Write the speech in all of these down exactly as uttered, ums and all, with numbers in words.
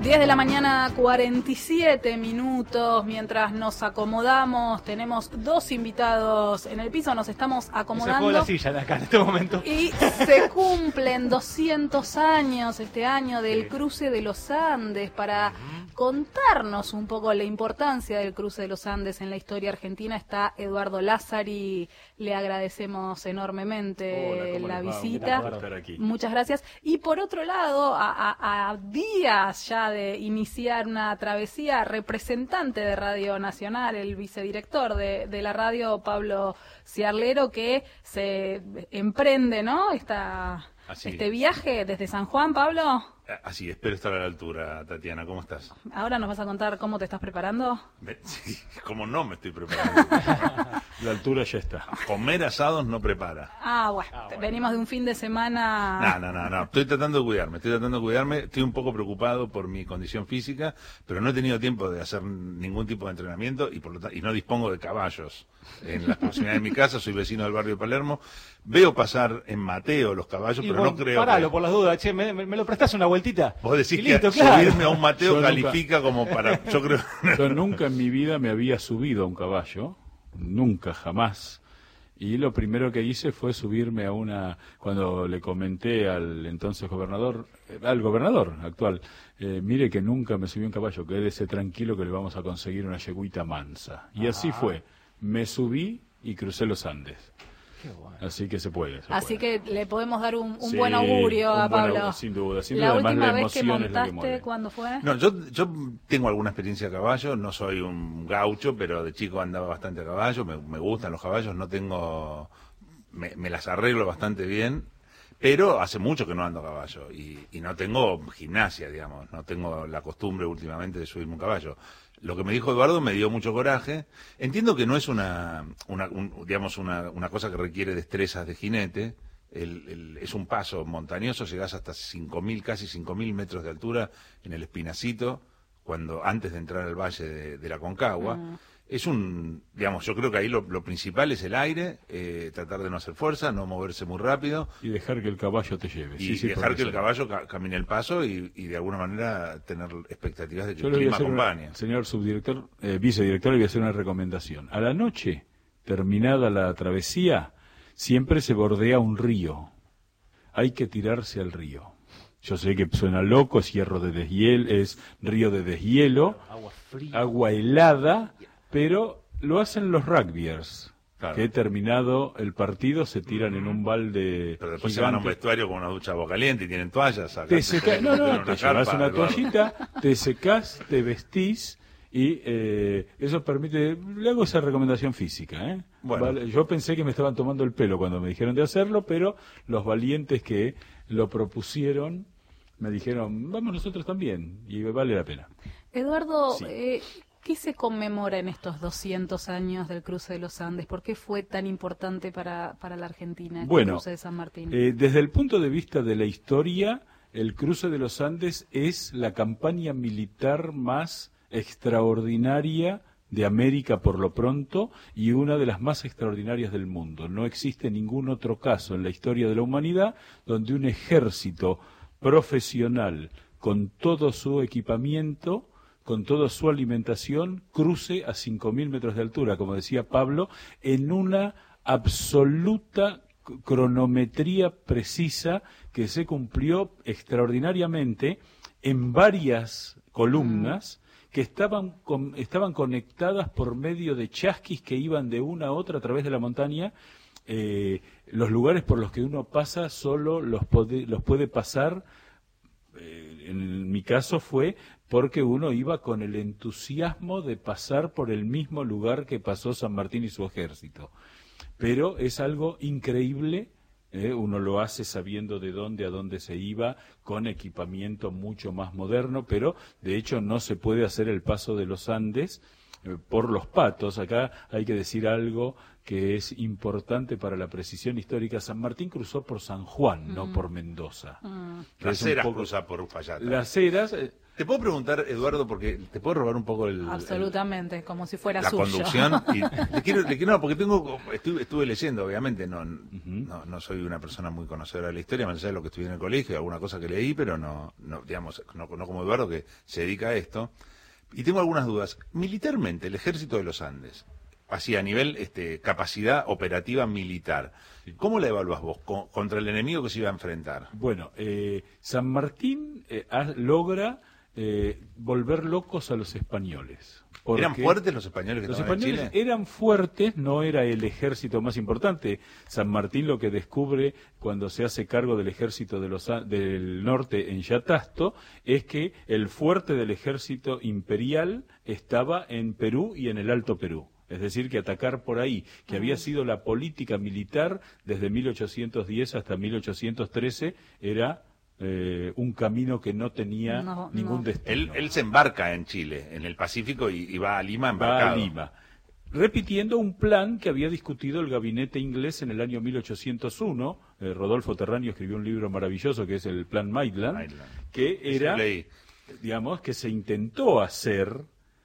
diez de la mañana, cuarenta y siete minutos. Mientras nos acomodamos, tenemos dos invitados en el piso, nos estamos acomodando. Se fue la silla de acá en este momento. Y se cumplen doscientos años este año del Sí. cruce de los Andes. Para contarnos un poco la importancia del cruce de los Andes en la historia argentina está Eduardo Lázari. Le agradecemos enormemente Hola, la les va? visita. Un gusto estar aquí. Muchas gracias. Y por otro lado, a, a, a días ya de iniciar una travesía, representante de Radio Nacional, el vicedirector de, de la radio, Pablo Ciarlero, que se emprende, ¿no? Esta, Así este es. viaje desde San Juan, Pablo. Así, espero estar a la altura, Tatiana. ¿Cómo estás? Ahora nos vas a contar cómo te estás preparando. Me- Sí, como no me estoy preparando. La altura ya está. Comer asados no prepara. Ah, bueno, Ah, bueno. venimos de un fin de semana. No, no, no, no. Estoy tratando de cuidarme, estoy tratando de cuidarme. Estoy un poco preocupado por mi condición física, pero no he tenido tiempo de hacer ningún tipo de entrenamiento y por lo tanto, y no dispongo de caballos en las proximidades de mi casa. Soy vecino del barrio de Palermo. Veo pasar en Mateo los caballos, Y pero vos, no creo paralo que... por las dudas, che, ¿me, me, me lo prestás una vueltita? Vos decís Y listo, que claro. subirme a un Mateo Yo nunca- califica como para... Yo creo... Yo nunca en mi vida me había subido a un caballo, nunca, jamás. Y lo primero que hice fue subirme a una, cuando le comenté al entonces gobernador, eh, al gobernador actual, eh, mire que nunca me subí a un caballo, quédese tranquilo que le vamos a conseguir una yeguita mansa. Y así Ah. fue, me subí y crucé los Andes. Qué bueno. Así que se puede. se Así puede. que le podemos dar un, un Sí, buen augurio a un buen Pablo. augurio, sin duda, sin la duda. Además, última la vez que emoción es lo que montaste, mueve. ¿cuándo fue? No, yo, yo tengo alguna experiencia a caballo, no soy un gaucho, pero de chico andaba bastante a caballo, me, me gustan los caballos, no tengo, me, me las arreglo bastante bien, pero hace mucho que no ando a caballo y, y no tengo gimnasia, digamos, no tengo la costumbre últimamente de subirme un caballo. Lo que me dijo Eduardo me dio mucho coraje. Entiendo que no es una, una un- digamos, una, una cosa que requiere destrezas de jinete. El, el- es un paso montañoso, llegás hasta cinco mil, casi cinco mil metros de altura en el Espinacito, cuando antes de entrar al valle de, de la Concagua. Mm. Es un, digamos, yo creo que ahí lo, lo principal es el aire, eh, tratar de no hacer fuerza, no moverse muy rápido Y dejar que el caballo te lleve. y Sí, sí, dejar puede que el ser. caballo ca- camine el paso y, y de alguna manera tener expectativas de que Yo el le voy a clima hacer una- acompañe. señor subdirector, eh, vicedirector, le voy a hacer una recomendación. A la noche, terminada la travesía, siempre se bordea un río. Hay que tirarse al río. Yo sé que suena loco, es hierro de deshielo, es río de deshielo, Agua fría. agua helada, pero lo hacen los rugbyers, Claro. que terminado el partido se tiran en un balde Pero después se van a un gigante. vestuario con una ducha de agua caliente y tienen toallas. Acá Te se secás, ponen no, en no, te carpa, llevas una Eduardo. toallita, te secás, te vestís y eh, eso permite, le hago esa recomendación física, ¿eh? Bueno. Vale, yo pensé que me estaban tomando el pelo cuando me dijeron de hacerlo, pero los valientes que lo propusieron me dijeron, vamos nosotros también, y vale la pena. Eduardo, Sí. eh, ¿qué se conmemora en estos doscientos años del cruce de los Andes? ¿Por qué fue tan importante para, para la Argentina este Bueno, cruce de San Martín? Eh, desde el punto de vista de la historia, el cruce de los Andes es la campaña militar más extraordinaria de América por lo pronto y una de las más extraordinarias del mundo. No existe ningún otro caso en la historia de la humanidad donde un ejército profesional con todo su equipamiento, con toda su alimentación, cruce a cinco mil metros de altura, como decía Pablo, en una absoluta c- cronometría precisa que se cumplió extraordinariamente en varias columnas que estaban, con- estaban conectadas por medio de chasquis que iban de una a otra a través de la montaña. Eh, los lugares por los que uno pasa solo los, pode- los puede pasar, eh, en mi caso fue porque uno iba con el entusiasmo de pasar por el mismo lugar que pasó San Martín y su ejército. Pero es algo increíble, ¿eh? Uno lo hace sabiendo de dónde a dónde se iba, con equipamiento mucho más moderno, pero de hecho no se puede hacer el paso de los Andes eh, por los patos. Acá hay que decir algo que es importante para la precisión histórica. San Martín cruzó por San Juan, no por Mendoza. Mm. Que es Las un Heras poco- cruza por Uspallata. Las Heras, eh, Te puedo preguntar, Eduardo, porque te puedo robar un poco el... Absolutamente, el, como si fuera la suyo. conducción. Y le quiero, le quiero, no, porque tengo, estuve, estuve leyendo, obviamente, no, uh-huh. no, no soy una persona muy conocedora de la historia, más allá de lo que estudié en el colegio, alguna cosa que leí, pero no, no digamos, no, no como Eduardo, que se dedica a esto. Y tengo algunas dudas. Militarmente, el Ejército de los Andes, así a nivel este, capacidad operativa militar, ¿cómo la evalúas vos con, contra el enemigo que se iba a enfrentar? Bueno, eh, San Martín eh, ha, logra eh, volver locos a los españoles. ¿Eran fuertes los españoles que los estaban españoles en Chile? Eran fuertes, no era el ejército más importante. San Martín lo que descubre cuando se hace cargo del ejército de los, del norte en Yatasto es que el fuerte del ejército imperial estaba en Perú y en el Alto Perú. Es decir, que atacar por ahí, que había sido la política militar desde mil ochocientos diez hasta mil ochocientos trece, era eh, un camino que no tenía no, ningún no. destino. Él, él se embarca en Chile, en el Pacífico, y, y va a Lima embarcado. Va a Lima, repitiendo un plan que había discutido el gabinete inglés en el año mil ochocientos uno. Eh, Rodolfo Terráneo escribió un libro maravilloso que es el Plan Maitland, Maitland. que era, digamos, que se intentó hacer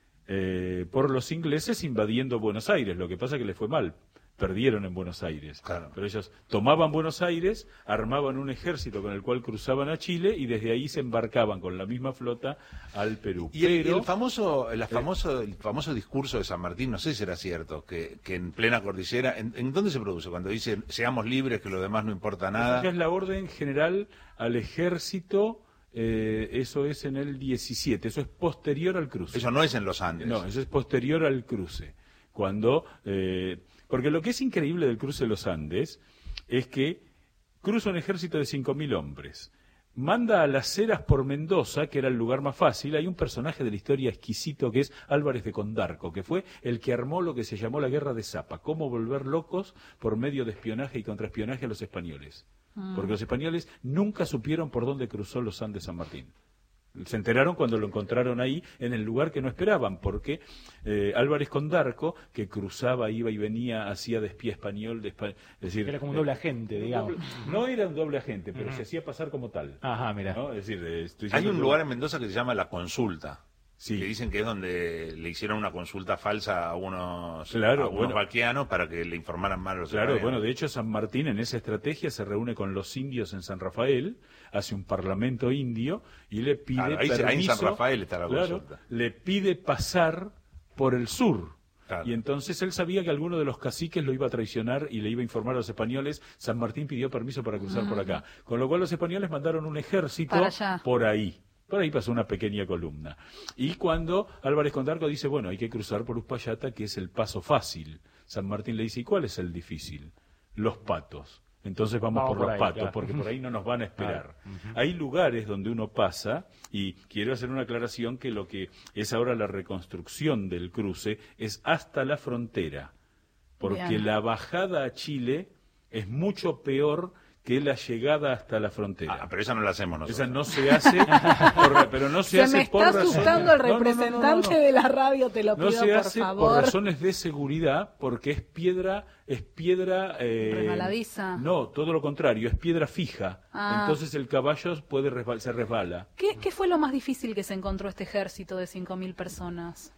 eh, por los ingleses invadiendo Buenos Aires. Lo que pasa es que les fue mal. Perdieron en Buenos Aires. Claro. Pero ellos tomaban Buenos Aires, armaban un ejército con el cual cruzaban a Chile y desde ahí se embarcaban con la misma flota al Perú. Y el, Pero, el famoso, el famoso, el famoso discurso de San Martín, no sé si era cierto, que, que en plena cordillera, ¿en, ¿en dónde se produce? Cuando dice seamos libres, que lo demás no importa nada. Esa es la orden general al ejército. Eh, eso es en el diecisiete, eso es posterior al cruce. Eso no es en los Andes. No, eso es posterior al cruce. Cuando, eh, porque lo que es increíble del cruce de los Andes es que cruza un ejército de cinco mil hombres, manda a las Heras por Mendoza, que era el lugar más fácil. Hay un personaje de la historia exquisito que es Álvarez de Condarco, que fue el que armó lo que se llamó la Guerra de Zapa, cómo volver locos por medio de espionaje y contraespionaje a los españoles. Porque los españoles nunca supieron por dónde cruzó los Andes San Martín. Se enteraron cuando lo encontraron ahí en el lugar que no esperaban, porque eh, Álvarez Condarco, que cruzaba, iba y venía, hacía de espía español, de espa... es decir, era como un doble agente, digamos. Doble... No era un doble agente, pero uh-huh. se hacía pasar como tal. Ajá, mira. ¿No? Es decir, estoy hay un que... lugar en Mendoza que se llama La Consulta. Sí. Que dicen que es donde le hicieron una consulta falsa a unos, claro, a unos bueno, vaquianos para que le informaran mal a los Claro, españoles. bueno, de hecho San Martín en esa estrategia se reúne con los indios en San Rafael, hace un parlamento indio y le pide claro, ahí, permiso, ahí en San Rafael está la claro, consulta. le pide pasar por el sur. Claro. Y entonces él sabía que alguno de los caciques lo iba a traicionar y le iba a informar a los españoles. San Martín pidió permiso para cruzar Ah. por acá. Con lo cual los españoles mandaron un ejército por ahí. Por ahí pasó una pequeña columna. Y cuando Álvarez Condarco dice, bueno, hay que cruzar por Uspallata, que es el paso fácil. San Martín le dice, ¿y cuál es el difícil? Los patos. Entonces vamos, vamos por, por los ahí, patos, claro. Porque por ahí no nos van a esperar. Claro. Uh-huh. Hay lugares donde uno pasa, y quiero hacer una aclaración que lo que es ahora la reconstrucción del cruce es hasta la frontera. Porque Bien. La bajada a Chile es mucho peor que la llegada hasta la frontera. Ah, pero esa no la hacemos nosotros. Esa no se hace, por, pero no se, se hace me por está asustando razones, el representante no, no, no, no, no. de la radio, te lo pido, no se por hace favor. Por razones de seguridad, porque es piedra, es piedra... Eh, resbaladiza. No, todo lo contrario, es piedra fija. Ah. Entonces el caballo puede resbal, se resbala. ¿Qué, ¿Qué fue lo más difícil que se encontró este ejército de cinco mil personas?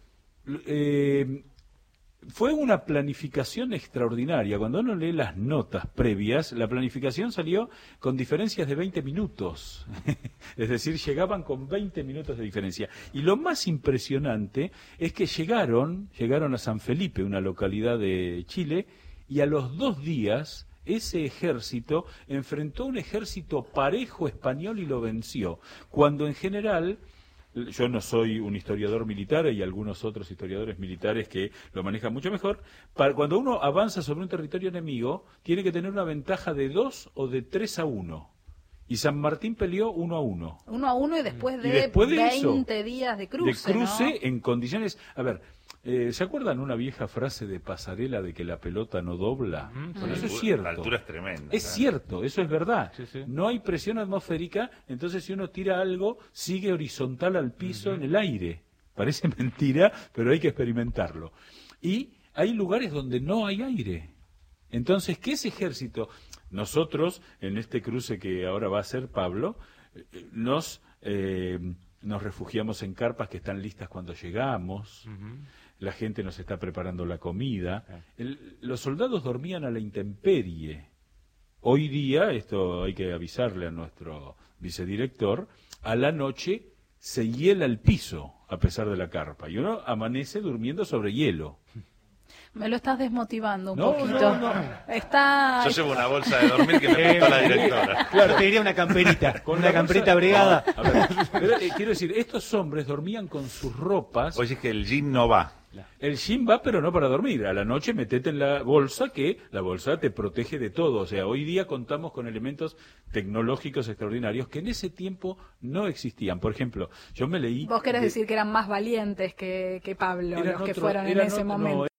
Eh... Fue una planificación extraordinaria. Cuando uno lee las notas previas, la planificación salió con diferencias de veinte minutos. Es decir, llegaban con veinte minutos de diferencia. Y lo más impresionante es que llegaron, llegaron a San Felipe, una localidad de Chile, y a los dos días ese ejército enfrentó un ejército parejo español y lo venció. Cuando en general... Yo no soy un historiador militar, hay algunos otros historiadores militares que lo manejan mucho mejor. Para, cuando uno avanza sobre un territorio enemigo, tiene que tener una ventaja de dos o de tres a uno. Y San Martín peleó uno a uno. Uno a uno y después de, y después de veinte eso, días de cruce, De cruce ¿no? en condiciones... A ver, eh, ¿se acuerdan una vieja frase de Pasarela de que la pelota no dobla? Uh-huh. Bueno, sí. eso es cierto. La altura es tremenda. Es claro. cierto, eso es verdad. Sí, sí. No hay presión atmosférica, entonces si uno tira algo, sigue horizontal al piso uh-huh. en el aire. Parece mentira, pero hay que experimentarlo. Y hay lugares donde no hay aire. Entonces, ¿qué es ejército? Nosotros, en este cruce que ahora va a hacer Pablo, nos... Eh, nos refugiamos en carpas que están listas cuando llegamos, Ujú. la gente nos está preparando la comida. El- los soldados dormían a la intemperie. Hoy día, esto hay que avisarle a nuestro vicedirector, a la noche se hiela el piso a pesar de la carpa y uno amanece durmiendo sobre hielo. Me lo estás desmotivando un No, poquito. no, no. Está... Yo llevo una bolsa de dormir que me prestó la directora. Claro, te diría una camperita, con una la camperita bolsa- bregada. No, a ver, pero, eh, quiero decir, estos hombres dormían con sus ropas. Oye, es que el jean no va. El jean va, pero no para dormir. A la noche metete en la bolsa, que la bolsa te protege de todo. O sea, hoy día contamos con elementos tecnológicos extraordinarios que en ese tiempo no existían. Por ejemplo, yo me leí... Vos querés de- decir que eran más valientes que, que Pablo, eran los que otro- fueron en eran ese otro- momento. no,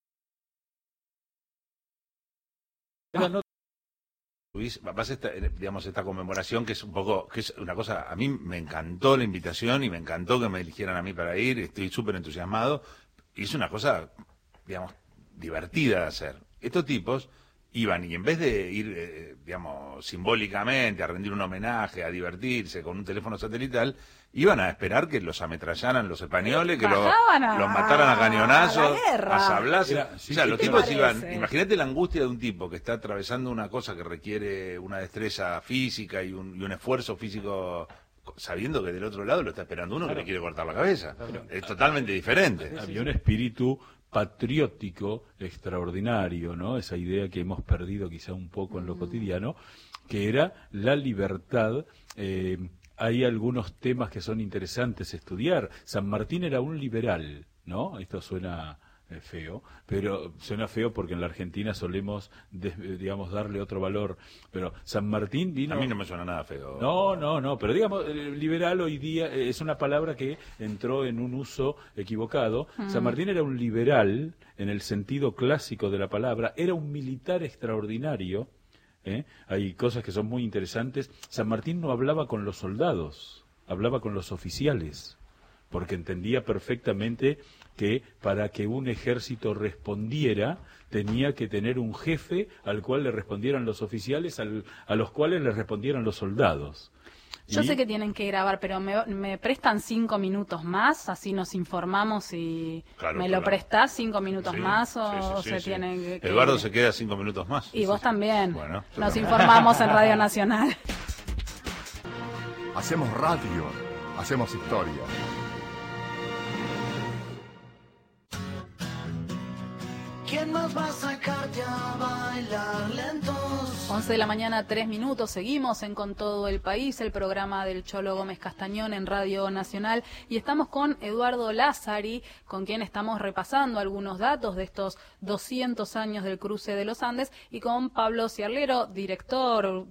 eran Luis, vas a esta, digamos, esta conmemoración que es un poco, que es una cosa, a mí me encantó la invitación y me encantó que me eligieran a mí para ir, estoy súper entusiasmado, y es una cosa, digamos, divertida de hacer. Estos tipos iban y en vez de ir, eh, digamos, simbólicamente a rendir un homenaje, a divertirse con un teléfono satelital, iban a esperar que los ametrallaran los españoles, que los, Bajaban a- los mataran a cañonazos, a la guerra. a sablazos. Era- sí, o sea, ¿qué los te tipos parece? iban, imagínate la angustia de un tipo que está atravesando una cosa que requiere una destreza física y un, y un esfuerzo físico, sabiendo que del otro lado lo está esperando uno que le quiere cortar la cabeza. Es totalmente diferente. Había un espíritu patriótico extraordinario, ¿no? Esa idea que hemos perdido quizá un poco en lo cotidiano, que era la libertad. Eh, hay algunos temas que son interesantes estudiar. San Martín era un liberal, ¿no? Esto suena eh, feo, pero suena feo porque en la Argentina solemos, des- digamos, darle otro valor. Pero San Martín vino... A mí no me suena nada feo. No, no, no, pero digamos, eh, liberal hoy día eh, es una palabra que entró en un uso equivocado. San Martín era un liberal en el sentido clásico de la palabra, era un militar extraordinario. ¿eh? Hay cosas que son muy interesantes. San Martín no hablaba con los soldados, hablaba con los oficiales, porque entendía perfectamente que para que un ejército respondiera tenía que tener un jefe al cual le respondieran los oficiales, al- a los cuales le respondieran los soldados. Yo Y- sé que tienen que grabar, pero me, me prestan cinco minutos más, así nos informamos y Claro, me claro. lo prestás cinco minutos Sí, más o sí, sí, se sí. tienen que... que- Eduardo se queda cinco minutos más. Y vos también. Bueno, yo Nos también. informamos en Radio Nacional. Hacemos radio, hacemos historia. ¿Quién más va a sacarte a bailar lentos? once de la mañana, tres minutos. Seguimos en Con Todo el País, el programa del Cholo Gómez Castañón en Radio Nacional. Y estamos con Eduardo Lázari, con quien estamos repasando algunos datos de estos doscientos años del cruce de los Andes, y con Pablo Ciarlero, director,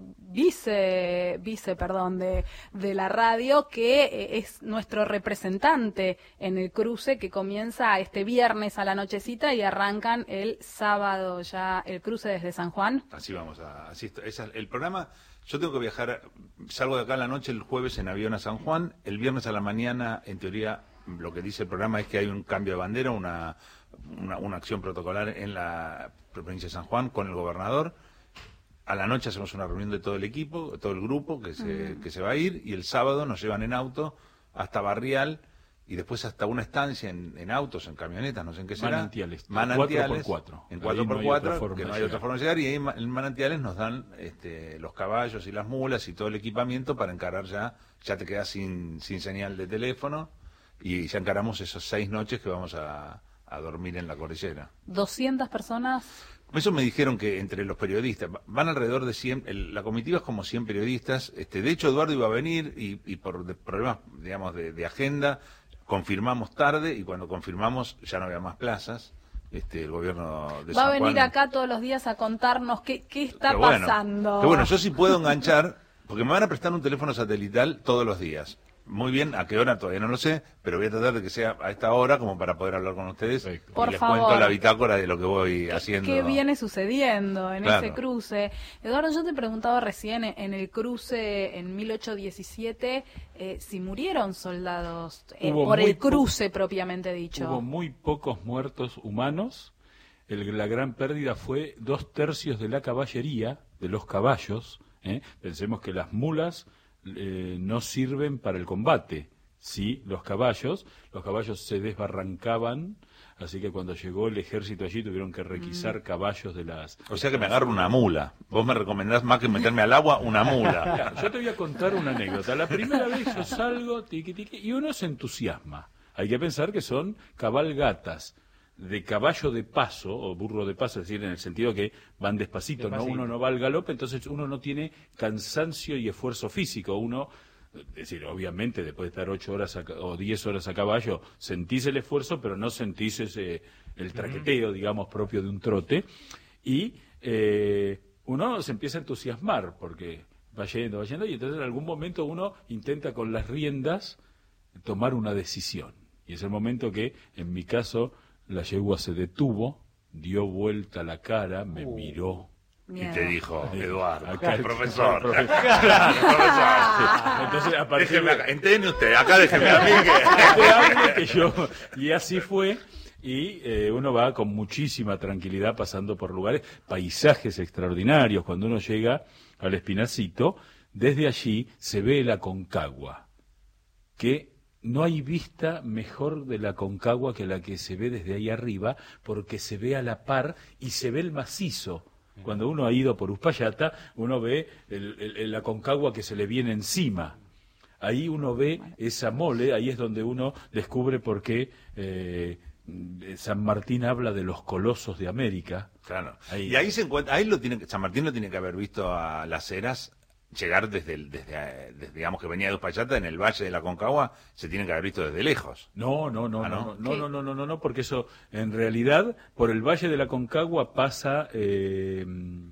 vice, vice, perdón, de, de la radio, que eh, es nuestro representante en el cruce que comienza este viernes a la nochecita y arrancan el sábado ya el cruce desde San Juan. Así vamos a, así está, esa- el programa, yo tengo que viajar, salgo de acá a la noche el jueves en avión a San Juan, el viernes a la mañana, en teoría, lo que dice el programa es que hay un cambio de bandera, una, una, una acción protocolar en la provincia de San Juan con el gobernador. A la noche hacemos una reunión de todo el equipo, todo el grupo que se, que se va a ir, y el sábado nos llevan en auto hasta Barrial, y después hasta una estancia en, en autos, en camionetas, no sé en qué será. Manantiales, Manantiales. cuatro por cuatro. En Ahí cuatro no por hay cuatro, otra forma que de no hay llegar. otra forma de llegar, y ahí ma- en Manantiales nos dan este, los caballos y las mulas y todo el equipamiento para encarar ya, ya te quedas sin, sin señal de teléfono, y ya encaramos esas seis noches que vamos a, a dormir en la cordillera. doscientas personas. Eso me dijeron que entre los periodistas, va- van alrededor de cien, el- la comitiva es como cien periodistas, este, de hecho Eduardo iba a venir y, y por de- problemas, digamos, de, de agenda, confirmamos tarde, y cuando confirmamos ya no había más plazas, este, el gobierno de Va San a venir Juan- acá todos los días a contarnos qué, qué está Qué bueno, pasando. qué bueno, yo sí puedo enganchar, porque me van a prestar un teléfono satelital todos los días. Muy bien, a qué hora todavía no lo sé, pero voy a tratar de que sea a esta hora como para poder hablar con ustedes. Perfecto. Y Por les favor. cuento la bitácora de lo que voy ¿Qué- haciendo. ¿Qué viene sucediendo en Claro. ese cruce? Eduardo, yo te preguntaba recién eh, en el cruce en mil ochocientos diecisiete eh, si murieron soldados eh, Hubo por muy el cruce propiamente dicho. Hubo muy pocos muertos humanos. El- la gran pérdida fue dos tercios de la caballería, de los caballos. ¿eh? Pensemos que las mulas eh, no sirven para el combate, sí los caballos. Los caballos se desbarrancaban, así que cuando llegó el ejército allí tuvieron que requisar mm. caballos de las... O sea que me agarro una mula. Vos me recomendás más que meterme al agua, una mula. Claro, yo te voy a contar una anécdota. La primera vez yo salgo, tiqui, tiqui, y uno se entusiasma. Hay que pensar que son cabalgatas de caballo de paso, o burro de paso, es decir, en el sentido que van despacito, despacito. ¿no? Uno no va al galope, entonces uno no tiene cansancio y esfuerzo físico. Uno, es decir, obviamente, después de estar ocho horas a, o diez horas a caballo, sentís el esfuerzo, pero no sentís ese, el traqueteo, uh-huh. digamos, propio de un trote. Y eh, uno se empieza a entusiasmar, porque va yendo, va yendo, y entonces en algún momento uno intenta con las riendas tomar una decisión. Y es el momento que, en mi caso, la yegua se detuvo, dio vuelta la cara, me uh, miró. Y te dijo, Eduardo, acá el profesor. profesor. Claro, profesor. Entonces, a partir déjeme de... acá, entiende usted, acá déjeme a mí que... que yo. Y así fue. Y eh, uno va con muchísima tranquilidad pasando por lugares, paisajes extraordinarios. Cuando uno llega al Espinacito, desde allí se ve la Aconcagua, que no hay vista mejor de la Aconcagua que la que se ve desde ahí arriba, porque se ve a la par y se ve el macizo. Cuando uno ha ido por Uspallata, uno ve el, el, el Aconcagua que se le viene encima. Ahí uno ve esa mole, ahí es donde uno descubre por qué eh, San Martín habla de los colosos de América. Claro. Ahí. Y ahí se encuentra, ahí lo tiene, San Martín lo tiene que haber visto a Las Heras llegar desde, el, desde, desde, digamos que venía de Uspallata, en el Valle de la Aconcagua, se tiene que haber visto desde lejos. No, no, no, ¿Ah, no, no? no, no, no, no, no, no, porque eso, en realidad, por el Valle de la Aconcagua pasa eh,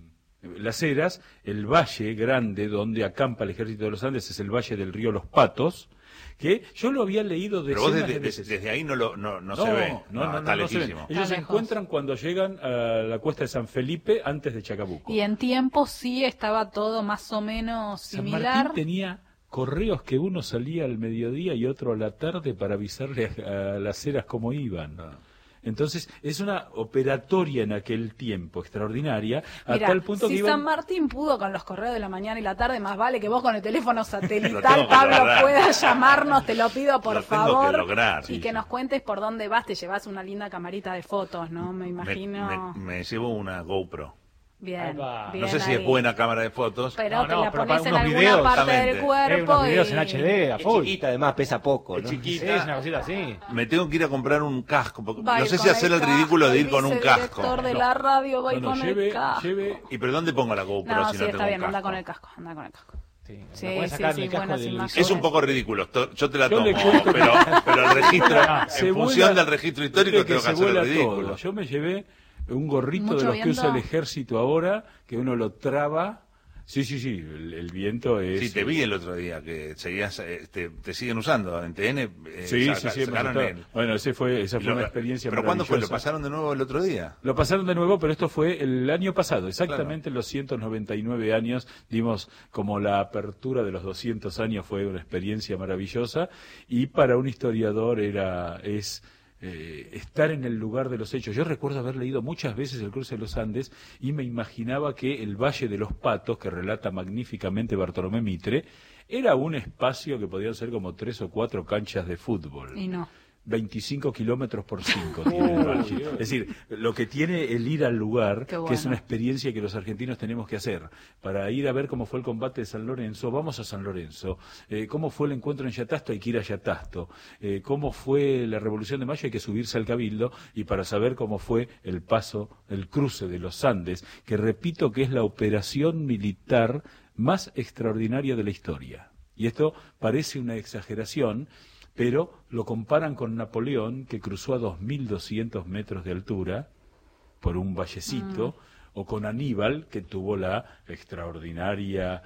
Las Heras, el valle grande donde acampa el Ejército de los Andes es el Valle del Río Los Patos, que yo lo había leído Pero decenas vos desde, de veces. desde ahí no, lo, no, no, No, se ve, no, no, no, está no se ve. lejísimo. Ellos Está se lejos. encuentran cuando llegan a la cuesta de San Felipe antes de Chacabuco. Y en tiempo sí estaba todo más o menos San similar. Martín tenía correos que uno salía al mediodía y otro a la tarde para avisarle a, a Las Heras cómo iban. Entonces, es una operatoria en aquel tiempo extraordinaria, a Mirá, tal punto si que iban... San Martín pudo con los correos de la mañana y la tarde, más vale que vos con el teléfono Lo satelital, tengo que Pablo, lograr. puedas llamarnos, te lo pido por Lo tengo favor. que lograr. Y Sí, que sí. nos cuentes por dónde vas, te llevas una linda camarita de fotos, ¿no? Me Me, imagino. me, me llevo una GoPro. Bien, Ahí va. bien No sé si ahí. es buena cámara de fotos. Pero No, te no, la pero pones para en unos alguna videos, parte del exactamente. cuerpo Eh, unos videos y... en H D, a Es full. chiquita, además pesa poco, Es ¿no? chiquita. Sí, es una cosita así. Me tengo que ir a comprar un casco. Porque Va a no ir sé con si hacer el casco, ridículo de ir el con un casco. vicedirector de la radio va a ir No, no, con lleve, el casco. lleve... ¿Y pero dónde pongo la GoPro No, si sí, no está tengo bien, un anda casco? con el casco, anda con el casco. Sí, Sí, lo puedes sí, sacar sí, del casco buenas del imágenes. visor. Es un poco ridículo. to- Yo te la Yo tomo, le cuento pero, pero el registro, Se en vuela- función del registro histórico, viste tengo que se hacer el vuela ridículo. todo. Yo me llevé un gorrito Mucho de los que viento. usa el ejército ahora, que uno lo traba. Sí, sí, sí, el, el viento es... Sí, te vi el otro día que seguías, eh, te, te siguen usando en T N. eh, Sí, saca- sí, sí, hemos sacaron estado- el- Bueno, ese fue, esa y fue lo- una experiencia ¿Pero cuándo fue? ¿Lo maravillosa. pasaron de nuevo el otro día? Lo pasaron de nuevo, pero esto fue el año pasado, exactamente en los ciento noventa y nueve años, dimos como la apertura de los doscientos años, fue una experiencia maravillosa, y para un historiador era es eh, estar en el lugar de los hechos. Yo recuerdo haber leído muchas veces el Cruce de los Andes y me imaginaba que el Valle de los Patos, que relata magníficamente Bartolomé Mitre, era un espacio que podían ser como tres o cuatro canchas de fútbol. Y no. veinticinco kilómetros por cinco tiene el valle. Es decir, lo que tiene el ir al lugar, Qué bueno. que es una experiencia que los argentinos tenemos que hacer. Para ir a ver cómo fue el combate de San Lorenzo, vamos a San Lorenzo. Eh, cómo fue el encuentro en Yatasto, hay que ir a Yatasto. Eh, cómo fue la Revolución de Mayo, hay que subirse al Cabildo. Y para saber cómo fue el paso, el cruce de los Andes, que repito que es la operación militar más extraordinaria de la historia. Y esto parece una exageración, pero lo comparan con Napoleón, que cruzó a dos mil doscientos metros de altura por un vallecito, mm. o con Aníbal, que tuvo la extraordinaria,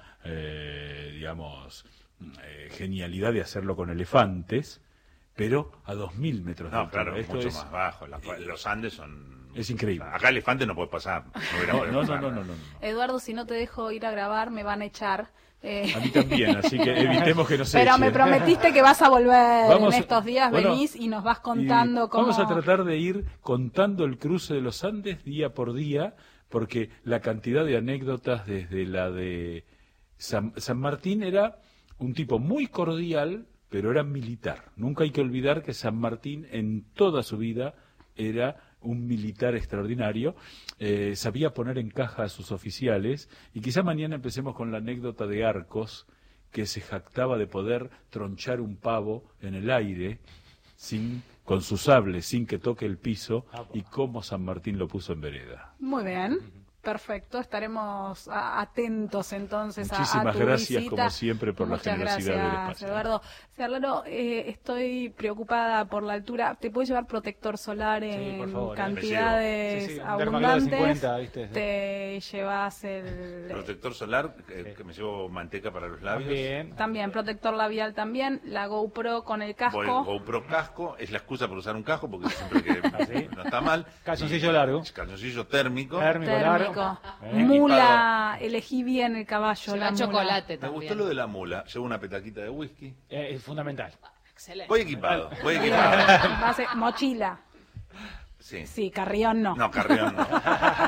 eh, digamos, eh, genialidad de hacerlo con elefantes, pero a dos mil metros de No, altura. claro, Esto mucho es, más bajo. La- los Andes son... es increíble. Acá elefante no puede pasar. No, hubiera No, podido no, no, pasar. no, no, no, no. Eduardo, si no te dejo ir a grabar, me van a echar. Eh, A mí también, así que evitemos que nos Pero echen. me prometiste que vas a volver Vamos en a- estos días, bueno, venís y nos vas Y contando cómo... Vamos a tratar de ir contando el cruce de los Andes día por día, porque la cantidad de anécdotas desde la de San, San Martín era un tipo muy cordial, pero era militar. Nunca hay que olvidar que San Martín en toda su vida era un militar extraordinario, eh, sabía poner en caja a sus oficiales, y quizá mañana empecemos con la anécdota de Arcos, que se jactaba de poder tronchar un pavo en el aire sin con su sable, sin que toque el piso, y cómo San Martín lo puso en vereda. Muy bien. Perfecto, estaremos a, atentos entonces a, a tu Muchísimas gracias, visita. como siempre, por Muchas la generosidad gracias, del espacio. Eduardo. Ciarlero, eh, estoy preocupada por la altura. ¿Te puedes llevar protector solar en por favor, eh. cantidades Sí, sí, un abundantes? Dermaglow de cincuenta, ¿viste? Te llevas el... Protector solar, eh, que me llevo manteca para los labios. También. También, protector labial también, la GoPro con el casco. Voy, GoPro casco, es la excusa para usar un casco, porque siempre que ¿Sí? no está mal. Calzoncillo Y- largo. Calzoncillo térmico. Térmico, Térmico. largo. Eh. Mula, elegí bien el caballo. Lleva la mula. chocolate Me también. gustó lo de la mula. Llevo una petaquita de whisky. Eh, es fundamental. Excelente. Voy equipado, voy equipado. Base- mochila. Sí. Sí, Carrión no. No, Carrión no.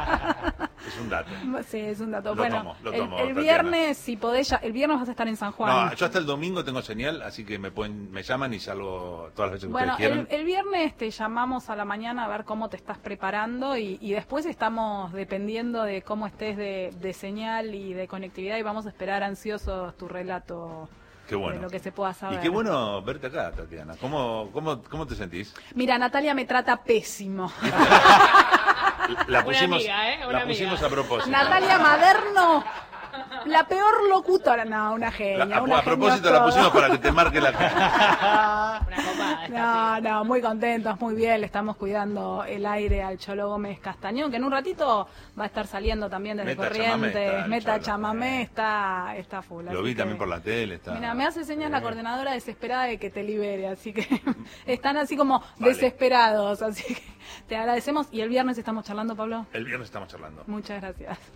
Es un dato. Sí, es un dato. Lo bueno, tomo, lo el- tomo, el, Tatiana. viernes, si podés, ya- el viernes vas a estar en San Juan. No, yo hasta el domingo tengo señal, así que me pueden, me llaman y salgo todas las veces que Bueno, ustedes el, quieran. el viernes te llamamos a la mañana a ver cómo te estás preparando y, y después estamos dependiendo de cómo estés de, de señal y de conectividad y vamos a esperar ansiosos tu relato Qué bueno. de lo que se pueda saber. Y qué bueno verte acá, Tatiana. ¿Cómo, cómo, cómo te sentís? Mira, Natalia me trata pésimo. La pusimos, amiga, ¿eh? Una la pusimos amiga. a propósito. Natalia Maderno, la peor locutora. No, una La- genia. a, una a propósito genio la todo. pusimos para que te marque la cara. Una copada. esta No, no, muy contentos, muy bien. Le estamos cuidando el aire al Cholo Gómez Castañón, que en un ratito va a estar saliendo también desde Meta Chamamé Corrientes. está el Meta Cholo. Chamamé está, está full. Lo así vi que- también por la tele. Está... Mira, me hace señas la coordinadora desesperada de que te libere, así que están así como Vale. desesperados. Así que te agradecemos. Y el viernes estamos charlando, Pablo. El viernes estamos charlando. Muchas gracias.